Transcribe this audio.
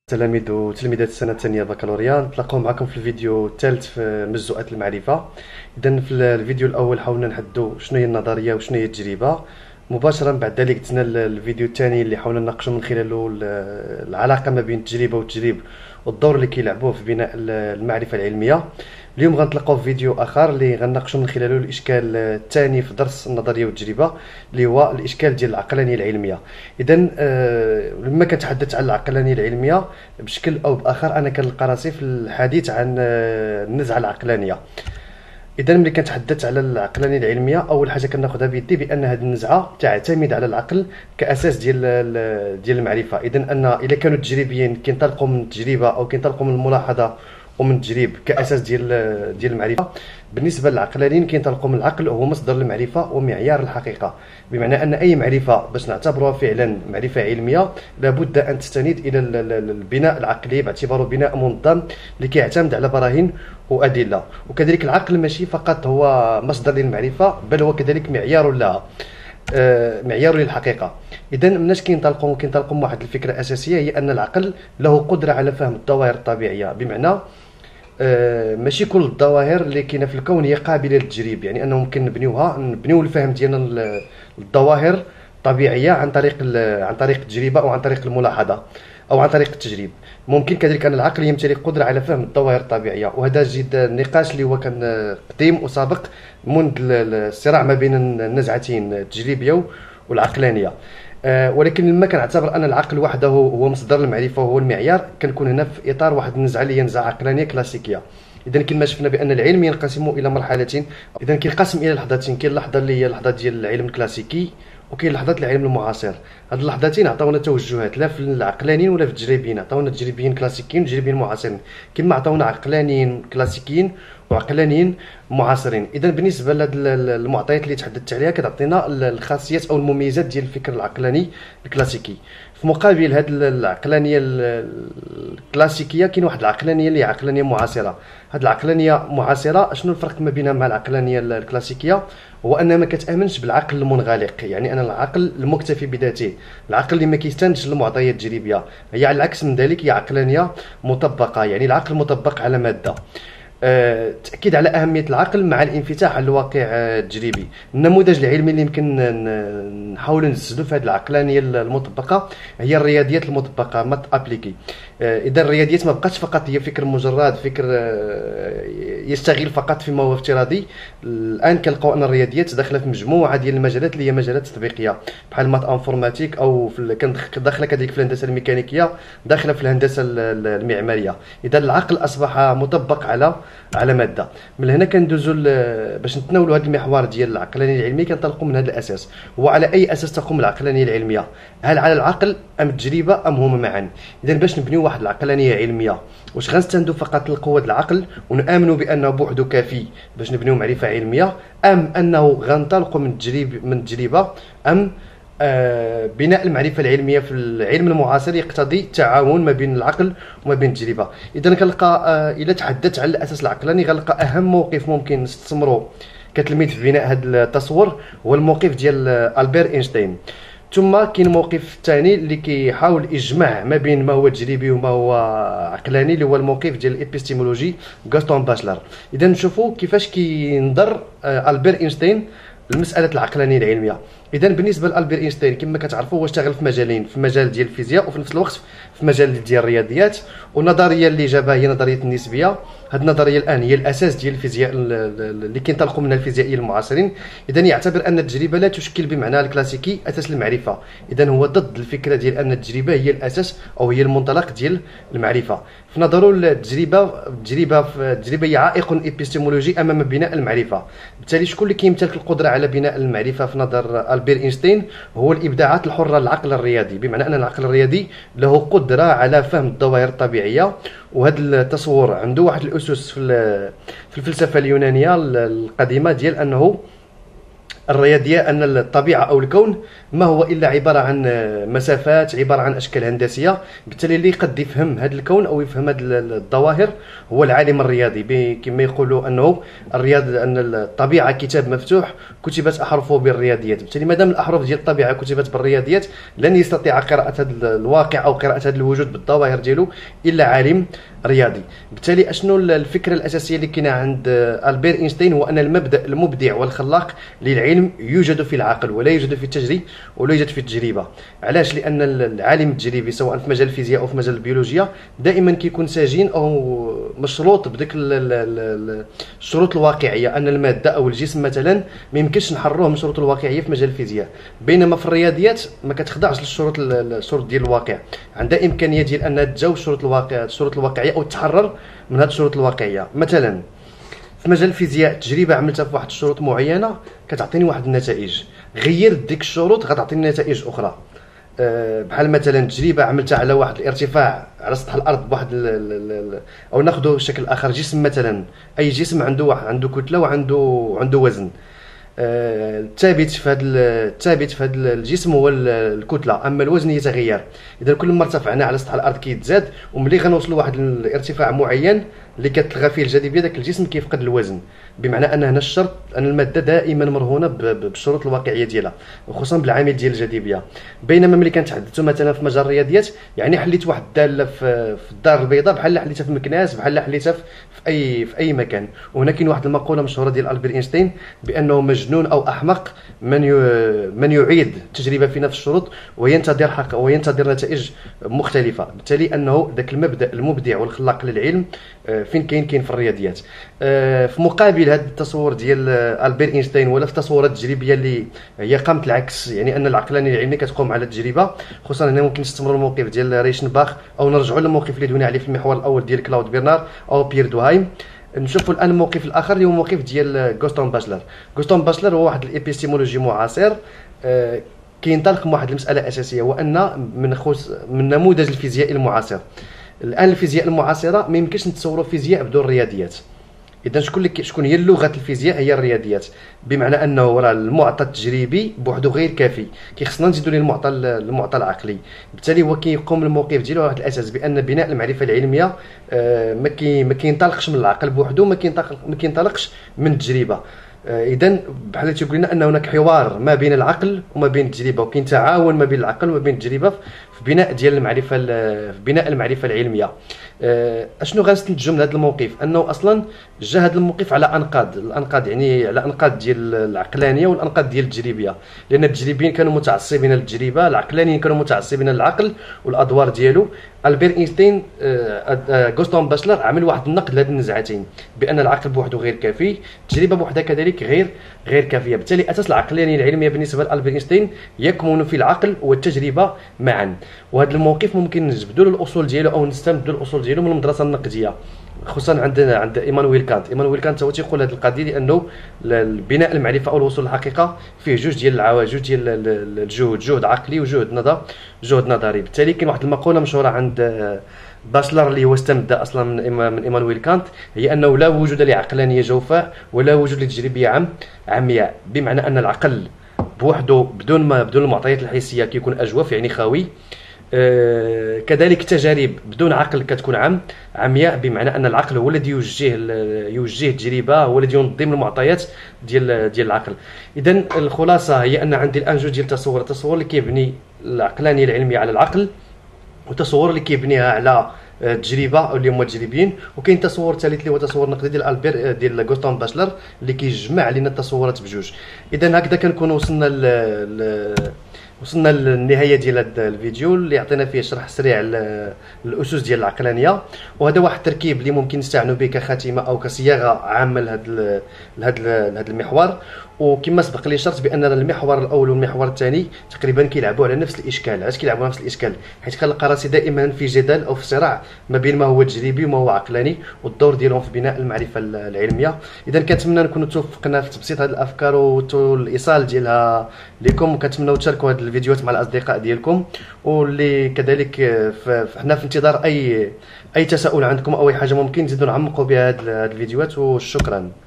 تلاميذ وتلميذات السنة الثانية بكالوريا، نتلاقاو معكم في الفيديو الثالث في مجزوءة المعرفة. إذا في الفيديو الأول حاولنا نحددوا شنو هي النظرية وشنو هي التجربة. مباشرة بعد ذلك درنا الفيديو الثاني اللي حاولنا نناقشوا من خلاله العلاقة ما بين التجربة والتجريب والدور اللي كيلعبوه في بناء المعرفة العلمية. اليوم غنتلاقاو في فيديو اخر اللي غنناقشوا من خلاله الاشكال الثاني في درس النظريه والتجربه، اللي هو الاشكال ديال العقلانيه العلميه. اذا لما كنتحدث عن العقلانيه العلميه بشكل او باخر انا كنلقى راسي في الحديث عن النزعه العقلانيه. اذا ملي كنتحدث على العقلانيه العلميه اول حاجه كناخذها بيدي بان هذه النزعه تعتمد على العقل كاساس ديال المعرفه. اذا ان الا كانوا التجريبيين كينطلقوا من التجربه او كينطلقوا من الملاحظه ومن التجريب كاساس ديال المعرفه، بالنسبه للعقلانيين كينطلقوا من العقل وهو مصدر المعرفه ومعيار الحقيقه. بمعنى ان اي معرفه باش نعتبروها فعلا معرفه علميه لابد ان تستند الى البناء العقلي باعتباره بناء منظم اللي كيعتمد على براهين وادله. وكذلك العقل ماشي فقط هو مصدر للمعرفه بل هو كذلك معيار لها، معيار للحقيقه. اذا مناش كينطلقوا من واحد الفكره اساسيه هي ان العقل له قدره على فهم الظواهر الطبيعيه. بمعنى ماشي كل الظواهر اللي كاينه في الكون هي قابله للتجريب، يعني انه ممكن نبنيو الفهم ديالنا الظواهر الطبيعيه عن طريق التجربه او عن طريق الملاحظه او عن طريق التجريب. ممكن كذلك ان العقل يمتلك قدره على فهم الظواهر الطبيعيه، وهذا جد النقاش اللي هو كان قديم وسابق منذ الصراع ما بين النزعتين التجريبيه والعقلانيه. ولكن لما كنعتبر ان العقل وحده هو مصدر المعرفه وهو المعيار، كنكون هنا في اطار واحد النزعه اللي هي نزعه عقلانيه كلاسيكيه. اذا كما شفنا بان العلم ينقسم الى مرحلتين، اذا كينقسم الى لحظتين. كاين اللحظه اللي هي لحظه ديال العلم الكلاسيكي، وكاين لحظه العلم المعاصر. هاد اللحظتين عطاونا توجهات لا في العقلانيين ولا في التجريبيين، عطاونا تجريبيين كلاسيكيين وتجريبيين معاصرين، كما عطاونا عقلانيين كلاسيكيين وعقلانيين معاصرين. اذا بالنسبه لهاد المعطيات اللي تحدثت عليها كتعطينا الخاصيات او المميزات ديال الفكر العقلاني الكلاسيكي. في مقابل هاد العقلانيه الكلاسيكيه كاين واحد العقلانيه اللي هي عقلانيه معاصره. هاد العقلانيه معاصره شنو الفرق ما بينها مع العقلانيه الكلاسيكيه؟ هو انها ما كتامنش بالعقل المنغلق، يعني ان العقل المكتفي بذاته، العقل اللي ما كيستندش للمعطيات التجريبيه. هي على العكس من ذلك هي عقلانيه مطبقه، يعني العقل مطبق على ماده. تأكيد على أهمية العقل مع الانفتاح على الواقع التجريبي. النموذج العلمي اللي يمكن نحاول نجسدو في هذه العقلانية المطبقة هي الرياضيات المطبقة مات ابليكي. إذا الرياضيات ما بقاتش فقط هي فكر مجرد، فكر يشتغل فقط فيما هو افتراضي. الآن كنلقاو أن الرياضيات داخلة في مجموعة ديال المجالات اللي هي مجالات تطبيقية بحال مات انفورماتيك، أو داخلة كذلك في الهندسة الميكانيكية، داخلة في الهندسة المعمارية. إذا العقل أصبح مطبق على ماده. من هنا كندوزو باش نتناولوا هذا المحور ديال العقلانيه العلميه. كنطلقوا من هذا الاساس. وعلى اي اساس تقوم العقلانيه العلميه؟ هل على العقل ام التجربه ام هما معا؟ اذا باش نبنيو واحد العقلانيه علميه واش غنستندوا فقط لقوه العقل ونامنوا بانه بوحده كافي باش نبنيو معرفه علميه، ام انه غنطلقوا من التجربه، ام بناء المعرفه العلميه في العلم المعاصر يقتضي التعاون ما بين العقل وما بين التجربه؟ اذا كنلقى الى تحدثت على الاساس العقلاني غنلقى اهم موقف ممكن نستثمروا كتلميذ في بناء هذا التصور هو الموقف ديال البير اينشتاين. ثم كاين موقف ثاني اللي كيحاول اجماع ما بين ما هو تجريبي وما هو عقلاني، اللي هو الموقف ديال الابيستيمولوجي غاستون باشلر. اذا نشوفوا كيفاش كينظر البير اينشتاين لمساله العقلانيه العلميه. اذا بالنسبه لالبير اينشتاين كما كتعرفوا هو اشتغل في مجالين، في مجال ديال الفيزياء وفي نفس الوقت في مجال ديال الرياضيات. والنظريه اللي جابها هي نظريه النسبيه. هذه النظريه الان هي الاساس ديال الفيزياء اللي كينطلقوا منها الفيزيائيين المعاصرين. اذا يعتبر ان التجربه لا تشكل بمعناها الكلاسيكي اساس المعرفه. اذا هو ضد الفكره ديال ان التجربه هي الاساس او هي المنطلق ديال المعرفه. في نظره التجربه هي عائق ابيستيمولوجي امام بناء المعرفه. بالتالي شكون اللي كيمتلك القدره على بناء المعرفه في نظر البير اينشتاين؟ هو الابداعات الحره للعقل الرياضي. بمعنى ان العقل الرياضي له قدره على فهم الظواهر الطبيعيه. وهذا التصور عنده واحد الاسس في الفلسفه اليونانيه القديمه ديال انه الرياضية أن الطبيعة أو الكون ما هو إلا عبارة عن مسافات، عبارة عن أشكال هندسية. بالتالي اللي قد يفهم هذا الكون أو يفهم هذه الظواهر هو العالم الرياضي، كما يقولوا أنه أن الطبيعة كتاب مفتوح كتبت أحرفه بالرياضيات. بالتالي مادام الأحرف ديال الطبيعة كتبت بالرياضيات لن يستطيع قراءة هذا الواقع أو قراءة هذا الوجود بالظواهر ديالو إلا عالم رياضي. بالتالي اشنو الفكره الاساسيه اللي كاينه عند البير اينشتاين هو ان المبدا المبدع والخلاق للعلم يوجد في العقل ولا يوجد في التجريب ولا يوجد في التجربه. علاش؟ لان العالم التجريبي سواء في مجال الفيزياء او في مجال البيولوجيا دائما كيكون سجين او مشروط بديك الشروط الواقعيه، ان الماده او الجسم مثلا ما يمكنش نحرروه من الشروط الواقعيه في مجال الفيزياء، بينما في الرياضيات ما كتخضعش الشروط ديال الواقع، عندها امكانيه ديال انها تجاوز الشروط الواقعيه او تحرر من هذه الشروط الواقعيه. مثلا في مجال الفيزياء تجربه عملتها في واحد الشروط معينه كتعطيني واحد النتائج، غير ديك الشروط غتعطيني نتائج اخرى. بحال مثلا تجربه عملتها على واحد الارتفاع على سطح الارض بواحد او ناخذ بشكل اخر جسم مثلا، اي جسم عنده كتله وعنده وزن. الثابت في هذا الجسم هو الكتله، اما الوزن يتغير. اذا كل ما ارتفعنا على سطح الارض كيتزاد، وملي غنوصلوا لواحد الارتفاع معين اللي كتلغى فيه الجاذبيه داك الجسم كيفقد الوزن. بمعنى ان هنا الشرط ان الماده دائما مرهونه بالشروط الواقعيه ديالها، وخصوصا بالعامل ديال الجاذبيه. بينما ملي كنتحدثوا مثلا في مجال الرياضيات يعني حليت واحد الداله في الدار البيضاء بحال حليتها في مكناس، بحال حليتها في اي مكان. وهنا كاين واحد المقوله مشهوره ديال البير اينشتاين بانه مجنون او احمق من يعيد التجربه في نفس الشروط وينتظر نتائج مختلفه. بالتالي انه ذاك المبدا المبدع والخلاق للعلم فين كاين في الرياضيات. في مقابل هذا التصور ديال البير اينشتاين ولا في التصورات التجريبيه اللي هي قامت العكس، يعني ان العقلانيه العلميه كتقوم على التجربه. خصوصا هنا ممكن نستمروا الموقف ديال ريشنباخ او نرجعوا للموقف اللي دوينا عليه في المحور الاول ديال كلاود بيرنار او بيير دوهايم. نشوفوا الان الموقف الاخر اللي هو الموقف ديال غوستون باشلر. غوستون باشلر هو واحد الابيستيمولوجي معاصر كينطلق من واحد المساله اساسيه، هو ان من نموذج الفيزياء المعاصر. الان الفيزياء المعاصره ما يمكنش نتصوروا فيزياء بدون رياضيات. اذا شكون هي لغه الفيزياء؟ هي الرياضيات. بمعنى انه راه المعطى التجريبي بوحده غير كافي، كيخصنا نزيدوا ليه المعطى العقلي. بالتالي هو كيقوم الموقف ديالو على الاساس بان بناء المعرفه العلميه ما كينطلقش من العقل بوحده، ما كينطلقش من التجربه. اذا بحال اللي تيقول لنا ان هناك حوار ما بين العقل وما بين التجربه، وكاين تعاون ما بين العقل وما بين التجربه في بناء المعرفه العلميه. اشنو غنستنتجوا من هذا الموقف؟ انه اصلا جا هذا الموقف على الانقاض يعني على انقاض ديال العقلانيه والانقاض ديال التجريبيه، لان التجريبيين كانوا متعصبين للتجربه، العقلانيين كانوا متعصبين للعقل والادوار ديالو. البير اينشتاين غوستون باشلر عمل واحد النقد لهذ النزعتين بان العقل بوحده غير كافي، التجربه بوحدها كذلك غير كافيه. بالتالي اساس العقلانيه العلميه بالنسبه لالبير اينشتاين يكمن في العقل والتجربه معا. وهذا الموقف ممكن نجبدوا له الاصول ديالو او نستمدوا الاصول ديالو من المدرسه النقديه، خصوصا عند ايمانويل كانت هو تيقول هذه القضيه، لانه بناء المعرفه او الوصول للحقيقه فيه جوج ديال الجهود، جهد عقلي وجهد نظري. بالتالي كاين واحد المقوله مشهوره عند باشلر اللي هو استمد اصلا من ايمانويل كانت، هي انه لا وجود لعقلانيه جوفاء ولا وجود لتجريبيه عمياء. بمعنى ان العقل بوحده بدون المعطيات الحسيه كيكون اجوف يعني خاوي. كذلك التجارب بدون عقل كتكون عمياء، بمعنى ان العقل هو الذي يوجه التجربه، هو الذي ينظم المعطيات ديال العقل. اذا الخلاصه هي ان عندي الان جوج ديال التصور اللي كيبني العقلانيه العلميه على العقل، وتصور اللي كيبنيها على التجربه اللي هما التجريبيين، وكاين تصور ثالث اللي هو تصور نقدي ديال غوستون باشلر اللي كيجمع لنا التصورات بجوج. اذا هكذا كنكون وصلنا للنهايه ديال هذا الفيديو اللي عطينا فيه شرح سريع الاسس ديال العقلانيه. وهذا واحد التركيب اللي ممكن نستعنوا به كخاتمه او كصياغه عامه لهذا المحور. وكما سبق لي شرط بان المحور الاول والمحور الثاني تقريبا كيلعبوا على نفس الاشكال. علاش كيلعبوا نفس الاشكال؟ حيت كنلقى راسي دائما في جدل او في صراع ما بين ما هو تجريبي وما هو عقلاني، والدور ديالهم في بناء المعرفه العلميه. اذا كنتمنى نكونوا توفقنا في تبسيط هذه الافكار والايصال ديالها لكم، وكنتمنوا تشاركوا هذه الفيديوهات مع الاصدقاء ديالكم، واللي كذلك حنا في انتظار اي تساؤل عندكم او اي حاجه ممكن نزيدوا نعمقوا بها هذه الفيديوهات. وشكرا.